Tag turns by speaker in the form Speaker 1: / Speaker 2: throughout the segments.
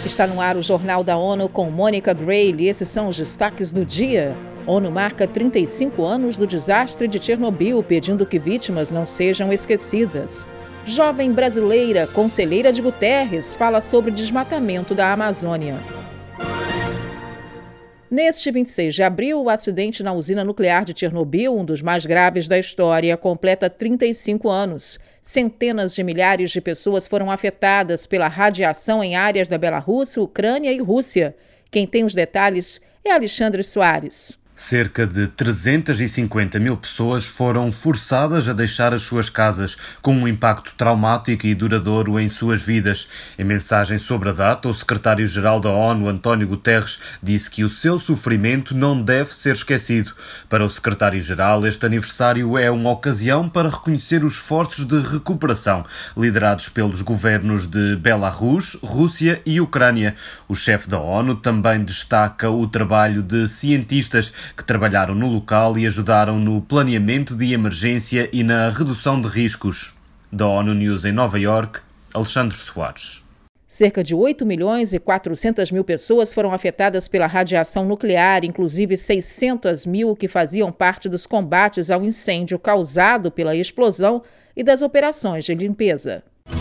Speaker 1: Está no ar o Jornal da ONU com Mônica Grayle e esses são os destaques do dia. ONU marca 35 anos do desastre de Chernobyl, pedindo que vítimas não sejam esquecidas. Jovem brasileira, conselheira de Guterres, fala sobre desmatamento da Amazônia. Neste 26 de abril, o acidente na usina nuclear de Chernobyl, um dos mais graves da história, completa 35 anos. Centenas de milhares de pessoas foram afetadas pela radiação em áreas da Bielorrússia, Ucrânia e Rússia. Quem tem os detalhes é Alexandre Soares.
Speaker 2: Cerca de 350 mil pessoas foram forçadas a deixar as suas casas, com um impacto traumático e duradouro em suas vidas. Em mensagem sobre a data, o secretário-geral da ONU, António Guterres, disse que o seu sofrimento não deve ser esquecido. Para o secretário-geral, este aniversário é uma ocasião para reconhecer os esforços de recuperação liderados pelos governos de Belarus, Rússia e Ucrânia. O chefe da ONU também destaca o trabalho de cientistas que trabalharam no local e ajudaram no planeamento de emergência e na redução de riscos. Da ONU News em Nova Iorque, Alexandre Soares.
Speaker 1: Cerca de 8 milhões e 400 mil pessoas foram afetadas pela radiação nuclear, inclusive 600 mil que faziam parte dos combates ao incêndio causado pela explosão e das operações de limpeza.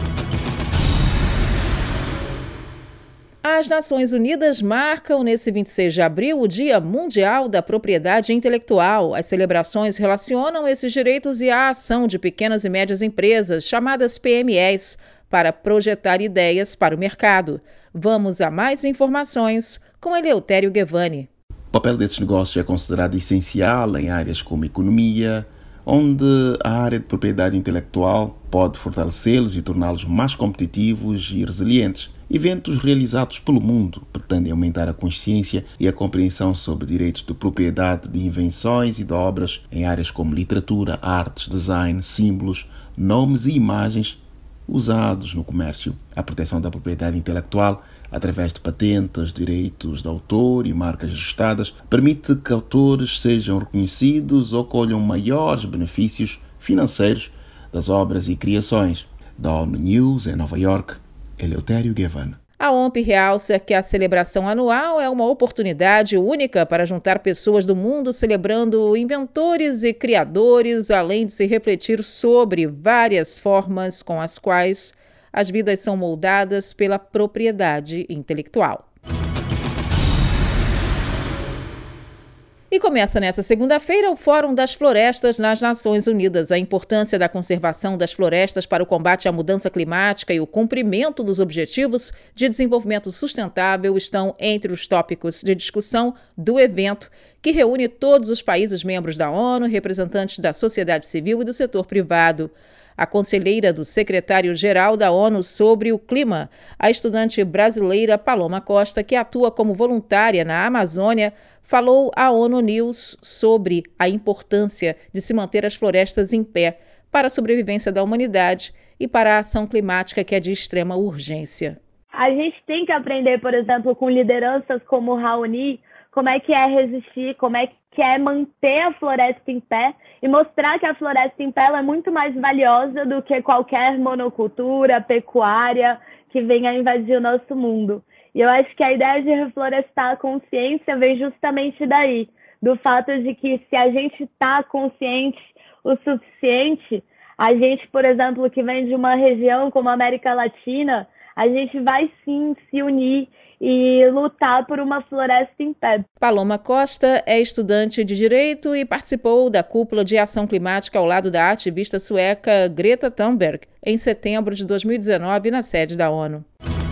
Speaker 1: As Nações Unidas marcam nesse 26 de abril o Dia Mundial da Propriedade Intelectual. As celebrações relacionam esses direitos e a ação de pequenas e médias empresas, chamadas PMEs, para projetar ideias para o mercado. Vamos a mais informações com Eleutério Gevani.
Speaker 3: O papel desses negócios é considerado essencial em áreas como economia, onde a área de propriedade intelectual pode fortalecê-los e torná-los mais competitivos e resilientes. Eventos realizados pelo mundo pretendem aumentar a consciência e a compreensão sobre direitos de propriedade de invenções e de obras em áreas como literatura, artes, design, símbolos, nomes e imagens usados no comércio. A proteção da propriedade intelectual, através de patentes, direitos de autor e marcas registradas, permite que autores sejam reconhecidos ou colham maiores benefícios financeiros das obras e criações. Da ONU News em Nova Iorque, Eleutério Gevani.
Speaker 1: A OMP realça que a celebração anual é uma oportunidade única para juntar pessoas do mundo celebrando inventores e criadores, além de se refletir sobre várias formas com as quais as vidas são moldadas pela propriedade intelectual. E começa nesta segunda-feira o Fórum das Florestas nas Nações Unidas. A importância da conservação das florestas para o combate à mudança climática e o cumprimento dos Objetivos de Desenvolvimento Sustentável estão entre os tópicos de discussão do evento, que reúne todos os países membros da ONU, representantes da sociedade civil e do setor privado. A conselheira do secretário-geral da ONU sobre o clima, a estudante brasileira Paloma Costa, que atua como voluntária na Amazônia, falou à ONU News sobre a importância de se manter as florestas em pé para a sobrevivência da humanidade e para a ação climática que é de extrema urgência.
Speaker 4: A gente tem que aprender, por exemplo, com lideranças como Raoni, como é que é resistir, como é que é manter a floresta em pé e mostrar que a floresta em pé é muito mais valiosa do que qualquer monocultura, pecuária que venha invadir o nosso mundo. E eu acho que a ideia de reflorestar a consciência vem justamente daí, do fato de que se a gente está consciente o suficiente, a gente, por exemplo, que vem de uma região como a América Latina, a gente vai sim se unir e lutar por uma floresta em pé.
Speaker 1: Paloma Costa é estudante de Direito e participou da Cúpula de Ação Climática ao lado da ativista sueca Greta Thunberg em setembro de 2019 na sede da ONU.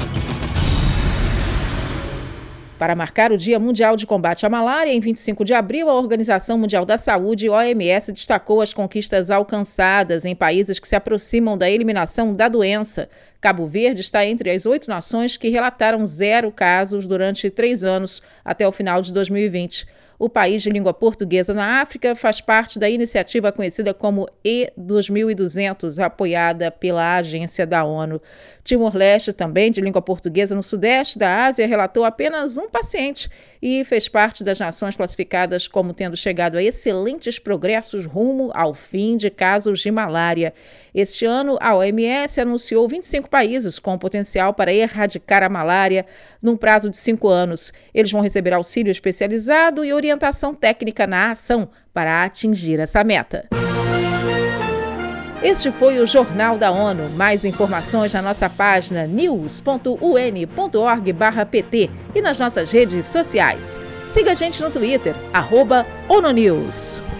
Speaker 1: Para marcar o Dia Mundial de Combate à Malária, em 25 de abril, a Organização Mundial da Saúde, OMS, destacou as conquistas alcançadas em países que se aproximam da eliminação da doença. Cabo Verde está entre as 8 nações que relataram 0 casos durante 3 anos, até o final de 2020. O país de língua portuguesa na África faz parte da iniciativa conhecida como E2200, apoiada pela agência da ONU. Timor-Leste, também de língua portuguesa no sudeste da Ásia, relatou apenas um paciente e fez parte das nações classificadas como tendo chegado a excelentes progressos rumo ao fim de casos de malária. Este ano, a OMS anunciou 25 países com potencial para erradicar a malária num prazo de 5 anos. Eles vão receber auxílio especializado e orientação técnica na ação para atingir essa meta. Este foi o Jornal da ONU. Mais informações na nossa página news.un.org/pt e nas nossas redes sociais. Siga a gente no Twitter, @ONUNews.